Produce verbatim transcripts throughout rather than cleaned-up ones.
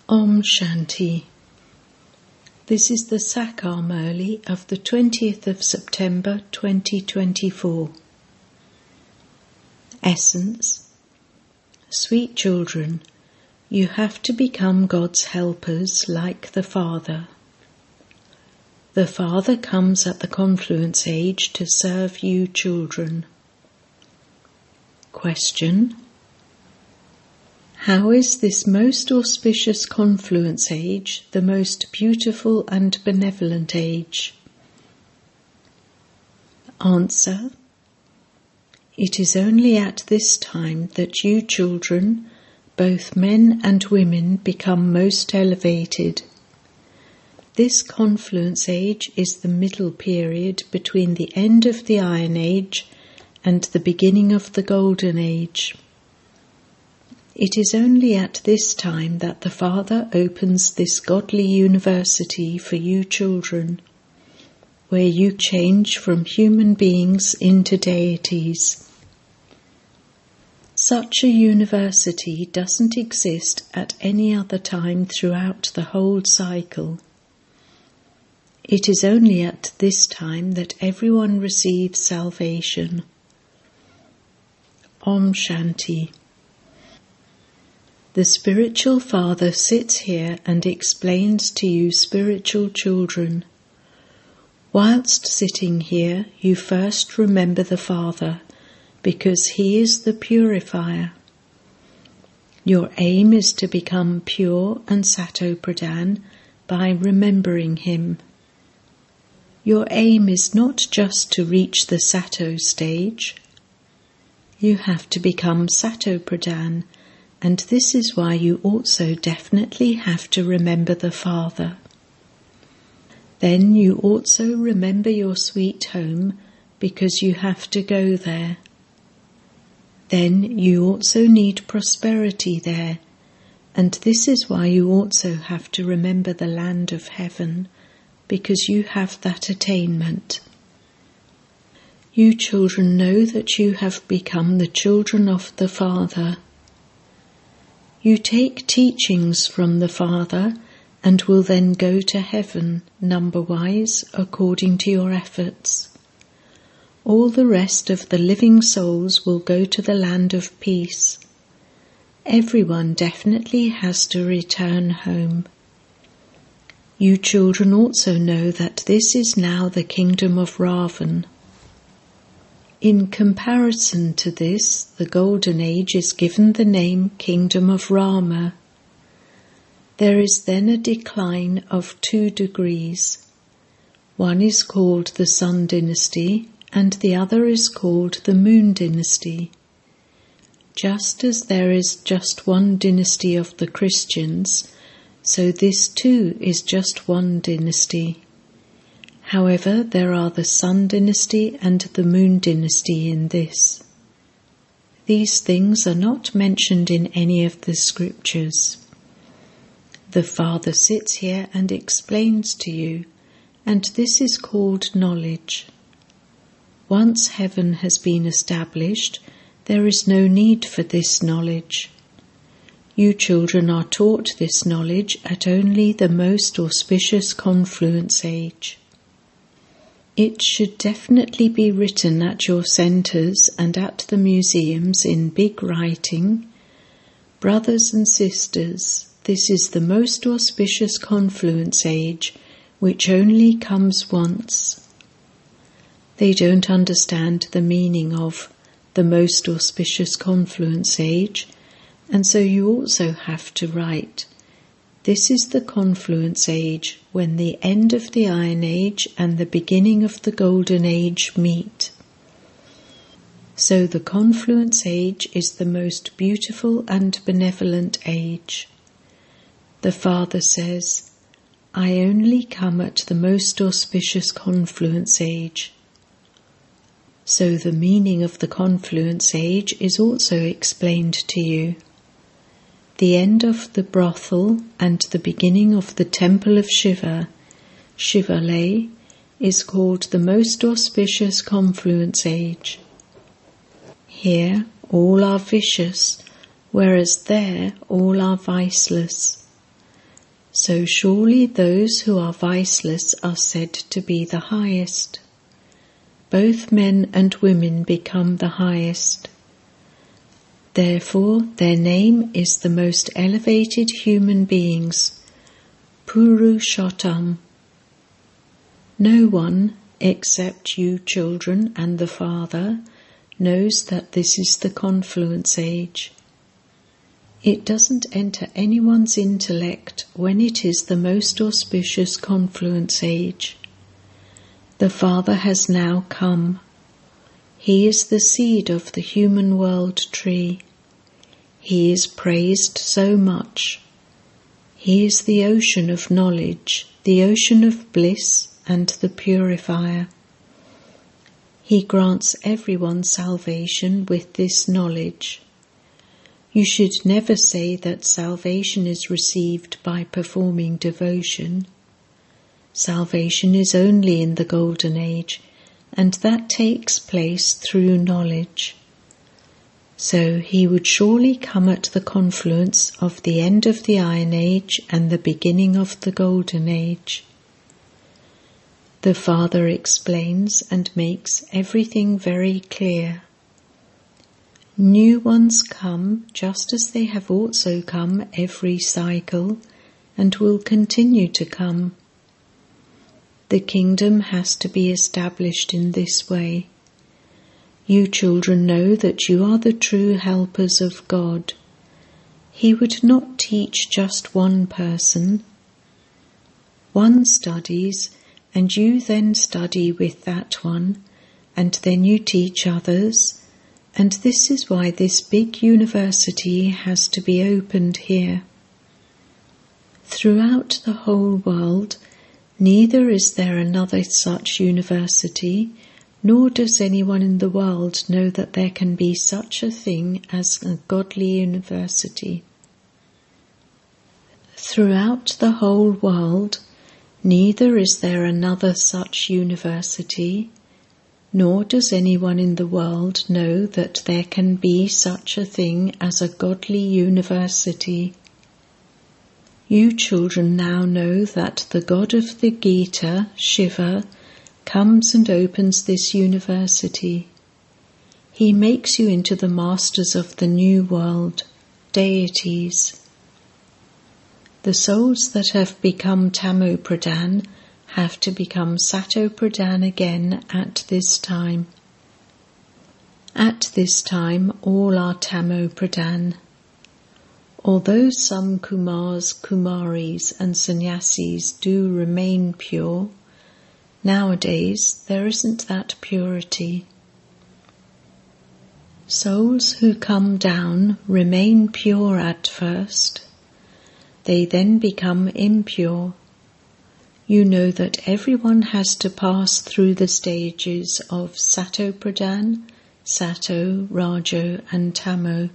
Om Shanti. This is the Sakar Murli of the twentieth of September twenty twenty-four. Essence. Sweet children, you have to become God's helpers like the Father. The Father comes at the confluence age to serve you children. Question. How is this most auspicious confluence age the most beautiful and benevolent age? Answer. It is only at this time that you children, both men and women, become most elevated. This confluence age is the middle period between the end of the Iron Age and the beginning of the Golden Age. It is only at this time that the Father opens this godly university for you children, where you change from human beings into deities. Such a university doesn't exist at any other time throughout the whole cycle. It is only at this time that everyone receives salvation. Om Shanti. The spiritual Father sits here and explains to you spiritual children. Whilst sitting here, you first remember the Father, because He is the purifier. Your aim is to become pure and Sato-Pradhan by remembering Him. Your aim is not just to reach the Sato stage. You have to become Sato-Pradhan, and this is why you also definitely have to remember the Father. Then you also remember your sweet home, because you have to go there. Then you also need prosperity there, and this is why you also have to remember the land of heaven, because you have that attainment. You children know that you have become the children of the Father. You take teachings from the Father and will then go to heaven, number-wise, according to your efforts. All the rest of the living souls will go to the land of peace. Everyone definitely has to return home. You children also know that this is now the kingdom of Ravan. In comparison to this, the Golden Age is given the name Kingdom of Rama. There is then a decline of two degrees. One is called the Sun Dynasty and the other is called the Moon Dynasty. Just as there is just one dynasty of the Christians, so this too is just one dynasty. However, there are the Sun Dynasty and the Moon Dynasty in this. These things are not mentioned in any of the scriptures. The Father sits here and explains to you, and this is called knowledge. Once heaven has been established, there is no need for this knowledge. You children are taught this knowledge at only the most auspicious confluence age. It should definitely be written at your centres and at the museums in big writing. Brothers and sisters, this is the most auspicious confluence age, which only comes once. They don't understand the meaning of the most auspicious confluence age, and so you also have to write, this is the confluence age when the end of the Iron Age and the beginning of the Golden Age meet. So the confluence age is the most beautiful and benevolent age. The Father says, I only come at the most auspicious confluence age. So the meaning of the confluence age is also explained to you. The end of the brothel and the beginning of the temple of Shiva, Shivalay, is called the most auspicious confluence age. Here all are vicious, whereas there all are viceless. So surely those who are viceless are said to be the highest. Both men and women become the highest. Therefore, their name is the most elevated human beings, Purushottam. No one, except you children and the Father, knows that this is the confluence age. It doesn't enter anyone's intellect when it is the most auspicious confluence age. The Father has now come. He is the seed of the human world tree. He is praised so much. He is the ocean of knowledge, the ocean of bliss, and the purifier. He grants everyone salvation with this knowledge. You should never say that salvation is received by performing devotion. Salvation is only in the Golden Age, and that takes place through knowledge. So he would surely come at the confluence of the end of the Iron Age and the beginning of the Golden Age. The Father explains and makes everything very clear. New ones come just as they have also come every cycle and will continue to come. The kingdom has to be established in this way. You children know that you are the true helpers of God. He would not teach just one person. One studies, and you then study with that one, and then you teach others. And this is why this big university has to be opened here. Throughout the whole world, neither is there another such university, nor does anyone in the world know that there can be such a thing as a godly university. Throughout the whole world, neither is there another such university, nor does anyone in the world know that there can be such a thing as a godly university. You children now know that the God of the Gita, Shiva, comes and opens this university. He makes you into the masters of the new world, deities. The souls that have become Tamo Pradhan have to become Sato Pradhan again at this time. At this time all are Tamo Pradhan. Although some Kumars, Kumaris and Sannyasis do remain pure, nowadays there isn't that purity. Souls who come down remain pure at first. They then become impure. You know that everyone has to pass through the stages of Sato Pradhan, Sato, Rajo and Tamo.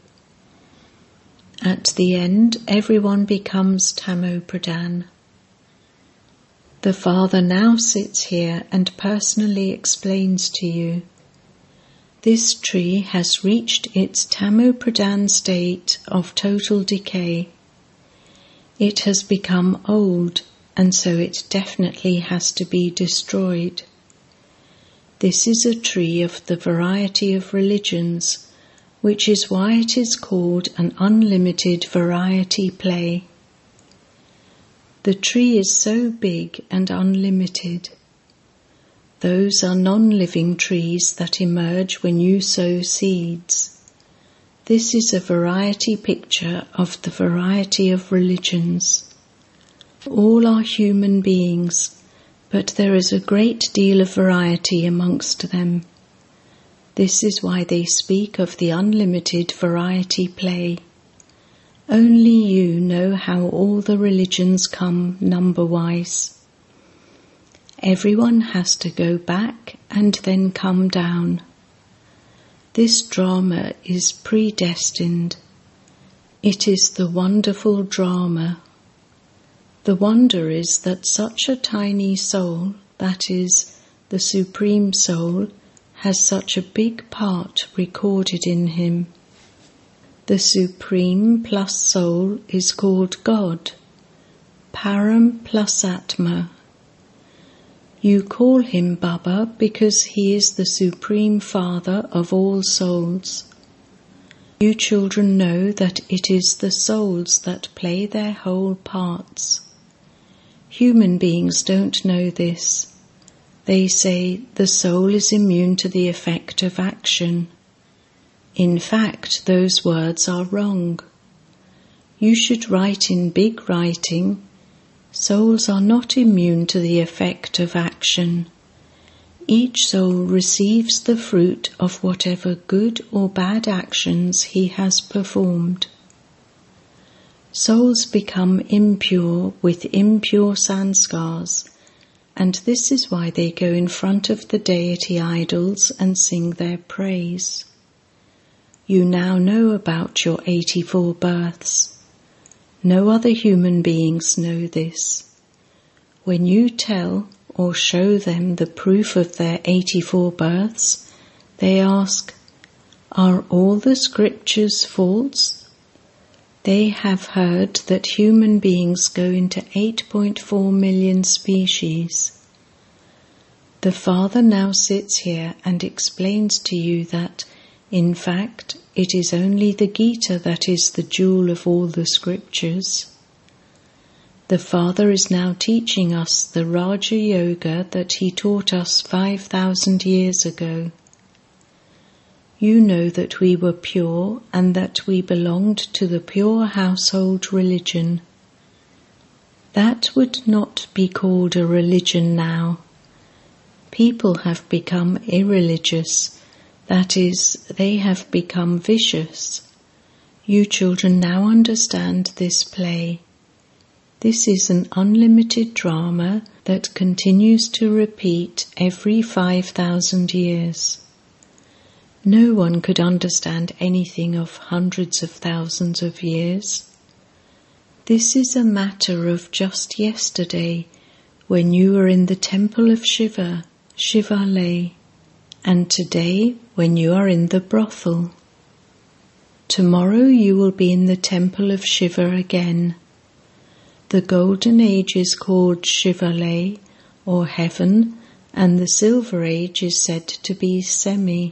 At the end, everyone becomes Tamo Pradhan. The Father now sits here and personally explains to you. This tree has reached its Tamo Pradhan state of total decay. It has become old, and so it definitely has to be destroyed. This is a tree of the variety of religions, which is why it is called an unlimited variety play. The tree is so big and unlimited. Those are non-living trees that emerge when you sow seeds. This is a variety picture of the variety of religions. All are human beings, but there is a great deal of variety amongst them. This is why they speak of the unlimited variety play. Only you know how all the religions come number-wise. Everyone has to go back and then come down. This drama is predestined. It is the wonderful drama. The wonder is that such a tiny soul, that is, the Supreme Soul, has such a big part recorded in him. The Supreme plus Soul is called God. Param plus Atma. You call him Baba because he is the Supreme Father of all souls. You children know that it is the souls that play their whole parts. Human beings don't know this. They say the soul is immune to the effect of action. In fact, those words are wrong. You should write in big writing, souls are not immune to the effect of action. Each soul receives the fruit of whatever good or bad actions he has performed. Souls become impure with impure sanskars, and this is why they go in front of the deity idols and sing their praise. You now know about your eighty-four births. No other human beings know this. When you tell or show them the proof of their eighty-four births, they ask, "Are all the scriptures false?" They have heard that human beings go into eight point four million species. The Father now sits here and explains to you that, in fact, it is only the Gita that is the jewel of all the scriptures. The Father is now teaching us the Raja Yoga that he taught us five thousand years ago. You know that we were pure and that we belonged to the pure household religion. That would not be called a religion now. People have become irreligious. That is, they have become vicious. You children now understand this play. This is an unlimited drama that continues to repeat every five thousand years. No one could understand anything of hundreds of thousands of years. This is a matter of just yesterday, when you were in the temple of Shiva, Shivalaya, and today when you are in the brothel. Tomorrow you will be in the temple of Shiva again. The golden age is called Shivalaya, or heaven, and the silver age is said to be semi.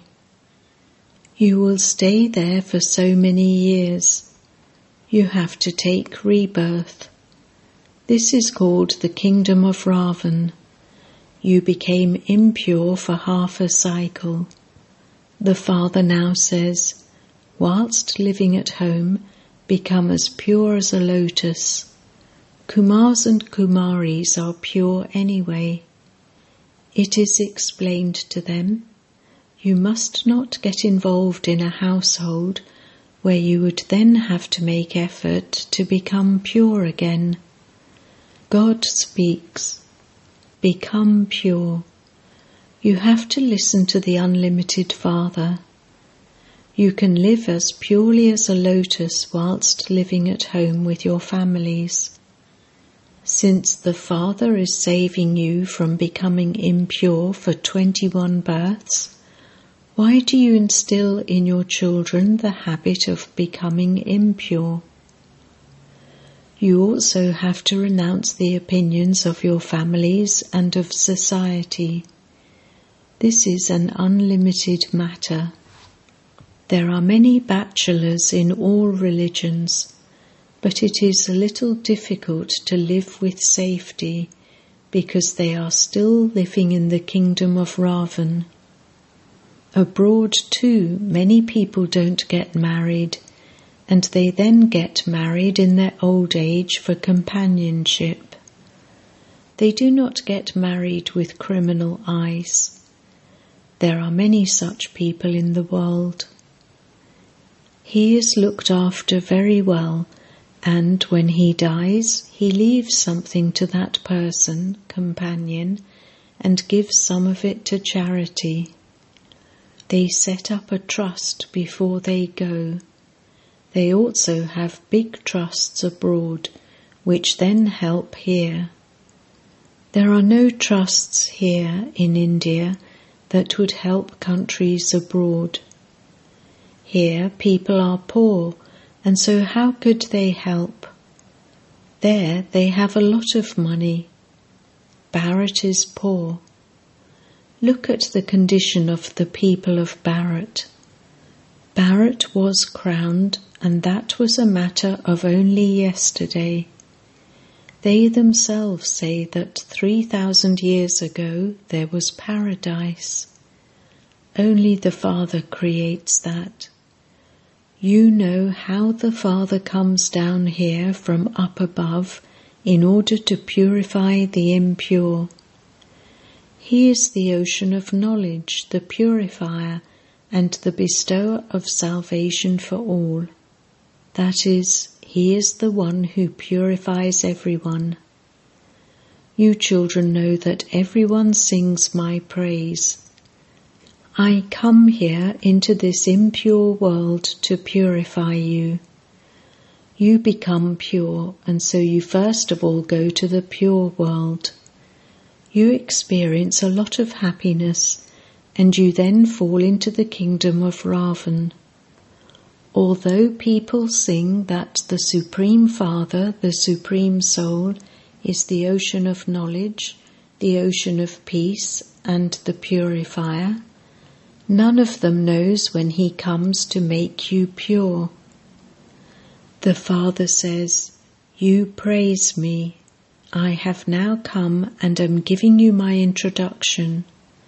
You will stay there for so many years. You have to take rebirth. This is called the kingdom of Ravan. You became impure for half a cycle. The Father now says, whilst living at home, become as pure as a lotus. Kumars and Kumaris are pure anyway. It is explained to them, you must not get involved in a household where you would then have to make effort to become pure again. God speaks, become pure. You have to listen to the unlimited Father. You can live as purely as a lotus whilst living at home with your families. Since the Father is saving you from becoming impure for twenty-one births, why do you instill in your children the habit of becoming impure? You also have to renounce the opinions of your families and of society. This is an unlimited matter. There are many bachelors in all religions, but it is a little difficult to live with safety because they are still living in the kingdom of Ravan. Abroad too, many people don't get married, and they then get married in their old age for companionship. They do not get married with criminal eyes. There are many such people in the world. He is looked after very well, and when he dies, he leaves something to that person, companion, and gives some of it to charity. They set up a trust before they go. They also have big trusts abroad, which then help here. There are no trusts here in India that would help countries abroad. Here people are poor, and so how could they help? There they have a lot of money. Bharat is poor. Look at the condition of the people of Bharat. Bharat was crowned, and that was a matter of only yesterday. They themselves say that three thousand years ago there was paradise. Only the Father creates that. You know how the Father comes down here from up above in order to purify the impure. He is the ocean of knowledge, the purifier, and the bestower of salvation for all. That is, He is the one who purifies everyone. You children know that everyone sings my praise. I come here into this impure world to purify you. You become pure, and so you first of all go to the pure world. You experience a lot of happiness, and you then fall into the kingdom of Ravan. Although people sing that the Supreme Father, the Supreme Soul, is the ocean of knowledge, the ocean of peace, and the purifier, none of them knows when He comes to make you pure. The Father says, "You praise me. I have now come and am giving you my introduction.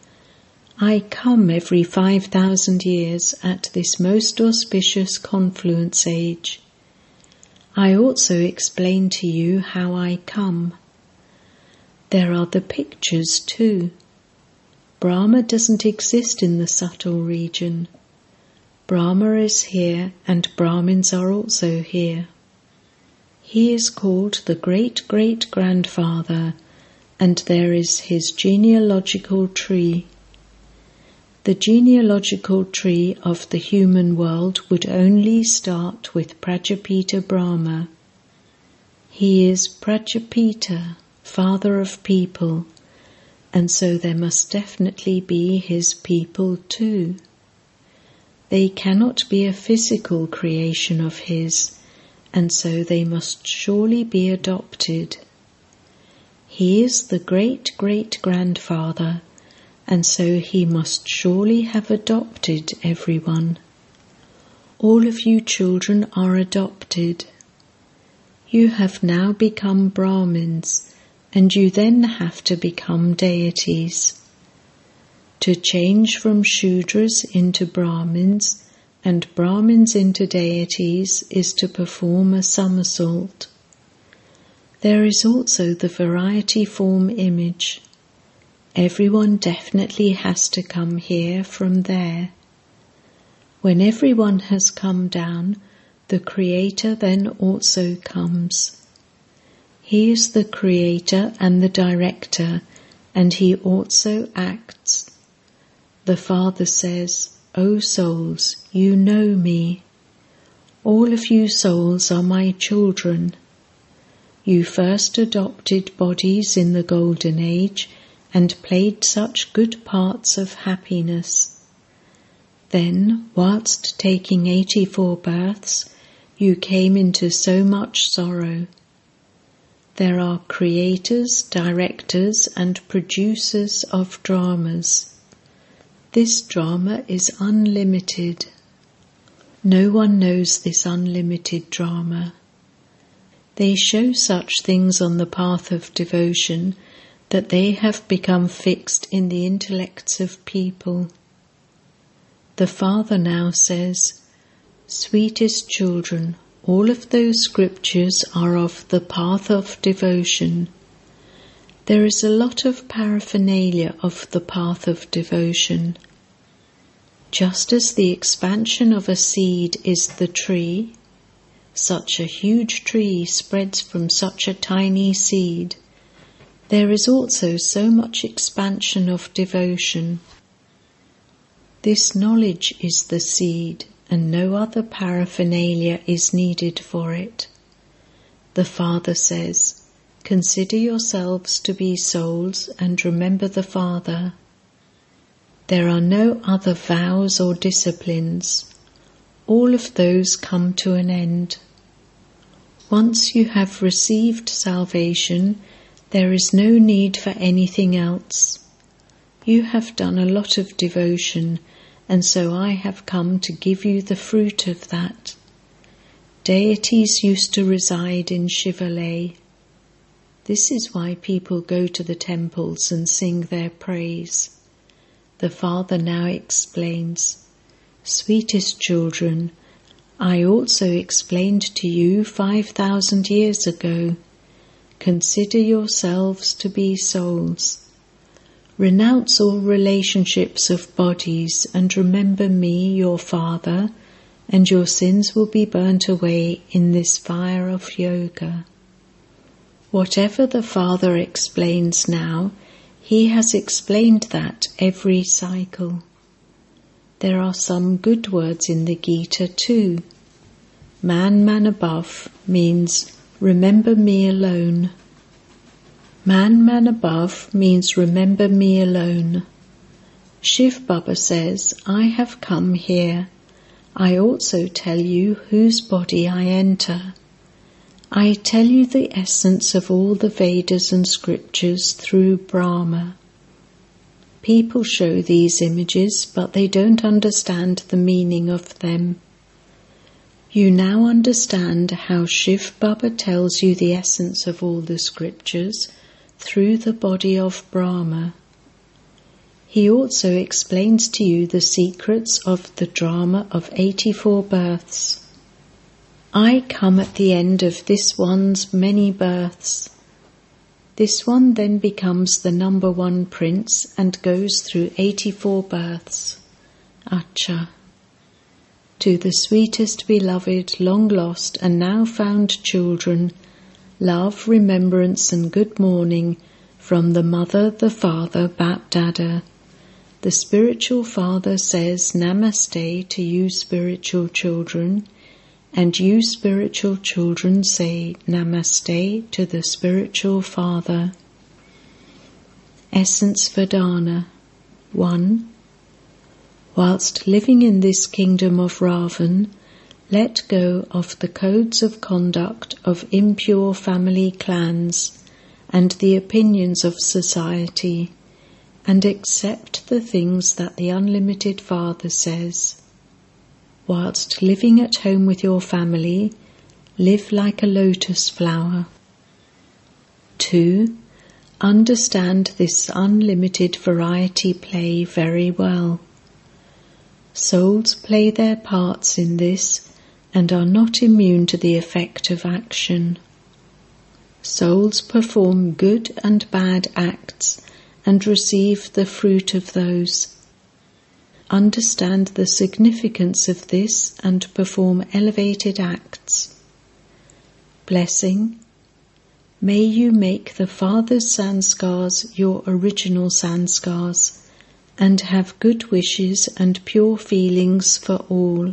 I come every five thousand years at this most auspicious confluence age. I also explain to you how I come. There are the pictures too. Brahma doesn't exist in the subtle region. Brahma is here, and Brahmins are also here. He is called the great-great-grandfather, and there is his genealogical tree. The genealogical tree of the human world would only start with Prajapita Brahma. He is Prajapita, father of people, and so there must definitely be his people too. They cannot be a physical creation of his, and so they must surely be adopted. He is the great-great-grandfather, and so he must surely have adopted everyone. All of you children are adopted. You have now become Brahmins, and you then have to become deities. To change from Shudras into Brahmins and Brahmins into deities is to perform a somersault. There is also the variety form image. Everyone definitely has to come here from there. When everyone has come down, the Creator then also comes. He is the Creator and the Director, and He also acts. The Father says, "O souls, you know me. All of you souls are my children. You first adopted bodies in the Golden Age and played such good parts of happiness. Then, whilst taking eighty-four births, you came into so much sorrow. There are creators, directors, and producers of dramas. This drama is unlimited. No one knows this unlimited drama. They show such things on the path of devotion that they have become fixed in the intellects of people. The Father now says, "Sweetest children, all of those scriptures are of the path of devotion. There is a lot of paraphernalia of the path of devotion. Just as the expansion of a seed is the tree, such a huge tree spreads from such a tiny seed, there is also so much expansion of devotion. This knowledge is the seed, and no other paraphernalia is needed for it. The Father says, "Consider yourselves to be souls and remember the Father. There are no other vows or disciplines. All of those come to an end. once you have received salvation, there is no need for anything else. You have done a lot of devotion, and so I have come to give you the fruit of that. Deities used to reside in Shivalaya. This is why people go to the temples and sing their praise. The Father now explains, "Sweetest children, I also explained to you five thousand years ago. Consider yourselves to be souls. Renounce all relationships of bodies and remember me, your Father, and your sins will be burnt away in this fire of yoga." Whatever the Father explains now, he has explained that every cycle. There are some good words in the Gita too. Man, man above means remember me alone. Man, man above means remember me alone. Shiv Baba says, I have come here. I also tell you whose body I enter. I tell you the essence of all the Vedas and scriptures through Brahma. People show these images, but they don't understand the meaning of them. You now understand how Shiv Baba tells you the essence of all the scriptures through the body of Brahma. He also explains to you the secrets of the drama of eighty-four births. I come at the end of this one's many births. This one then becomes the number one prince and goes through eighty-four births. Acha. To the sweetest beloved, long lost and now found children, love, remembrance and good morning from the Mother, the Father, Bap Dada. The spiritual father says Namaste to you spiritual children, and you spiritual children say Namaste to the spiritual father. Essence Vedana. one. Whilst living in this kingdom of Ravan, let go of the codes of conduct of impure family clans and the opinions of society, and accept the things that the Unlimited Father says. Whilst living at home with your family, live like a lotus flower. two. Understand this unlimited variety play very well. Souls play their parts in this and are not immune to the effect of action. Souls perform good and bad acts and receive the fruit of those. Understand the significance of this and perform elevated acts. Blessing. May you make the Father's sanskars your original sanskars and have good wishes and pure feelings for all.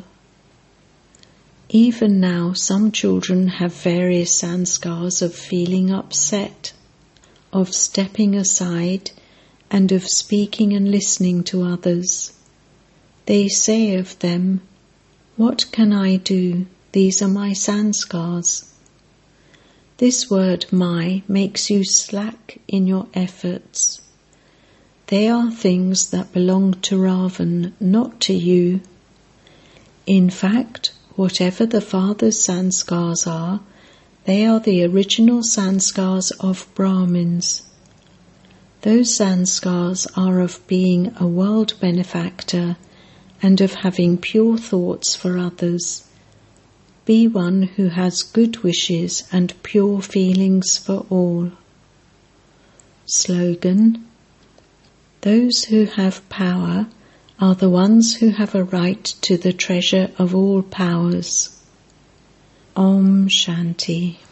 Even now some children have various sanskars of feeling upset, of stepping aside, and of speaking and listening to others. They say of them, "What can I do? These are my sanskars." This word my makes you slack in your efforts. They are things that belong to Ravan, not to you. In fact, whatever the Father's sanskars are, they are the original sanskars of Brahmins. Those sanskars are of being a world benefactor and of having pure thoughts for others. Be one who has good wishes and pure feelings for all. Slogan. Those who have power are the ones who have a right to the treasure of all powers. Om Shanti.